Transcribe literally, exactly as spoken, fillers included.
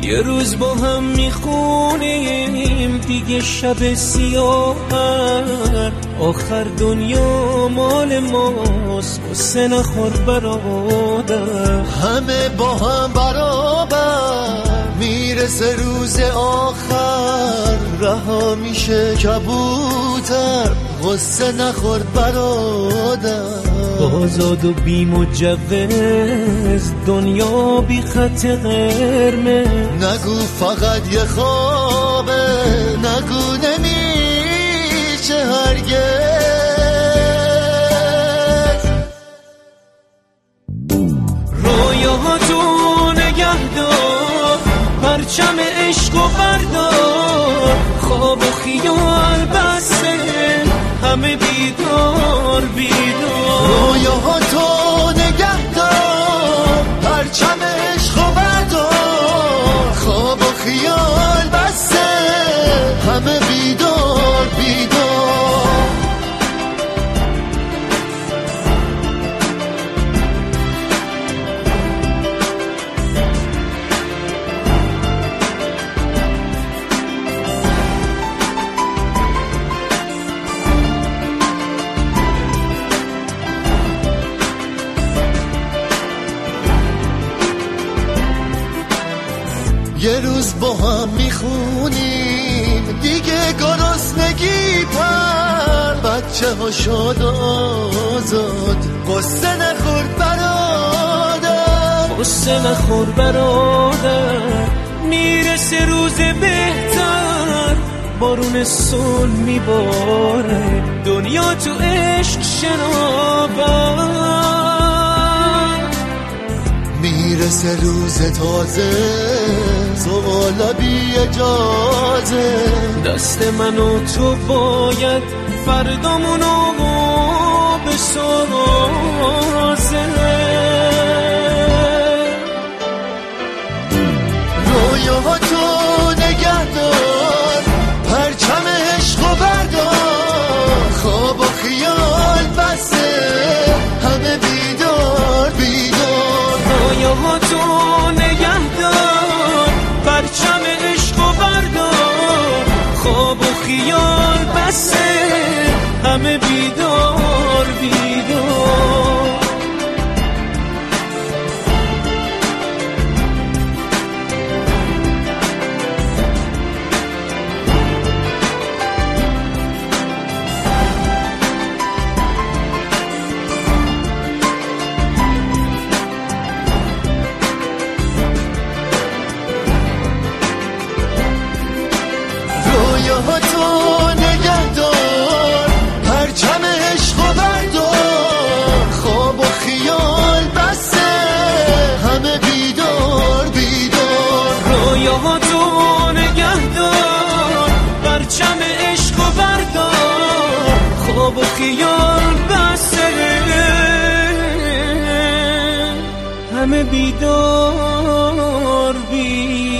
یه روز با هم میخونیم دیگه شب سیاه، آخر دنیا مال ماست، قصه نخور برادر. همه با هم برابر، میرسه روز آخر، رها میشه کبوتر، قصه نخور برادر. آزاد و بی مجوز، دنیا بی خط قرمز، نگو فقط یه خوابه، نگو نمیشه هرگز. رویاهاتو نگه دار، پرچم عشق و بردار، خواب و خیال بسه، همه بیدار بیدار. رویاهاتو نگه دار، پرچم عشق و بردار، خواب و خیال بسه، همه بیدار بیدار. یه روز با هم میخونیم دیگه گرسنگی پر، بچه ها شاد و آزاد، قصه نخور برادر. قصه نخور برادر، میرسه روز بهتر، بارون صلح میباره، دنیا تو عشق شناور. میرسه روز تازه، زوالا بی اجازه، دست من و تو باید فردامونو بسازه. رویاهاتو نگه دار، پرچم عشق و بردار، خواب و خیال بسه، همه بیدار بیدار. رویاهاتو نگه دار، پرچم عشق و بردار، خواب و خیال بسه، همه بیدار بیدار. رویاهاتو نگه دار، پرچم عشق و بردار، خواب و خیال بسه، همه بیدار بیدار. رویاهاتو نگه دار، پرچم عشق و بردار، خواب و خیال بسه، همه بیدار بیدار.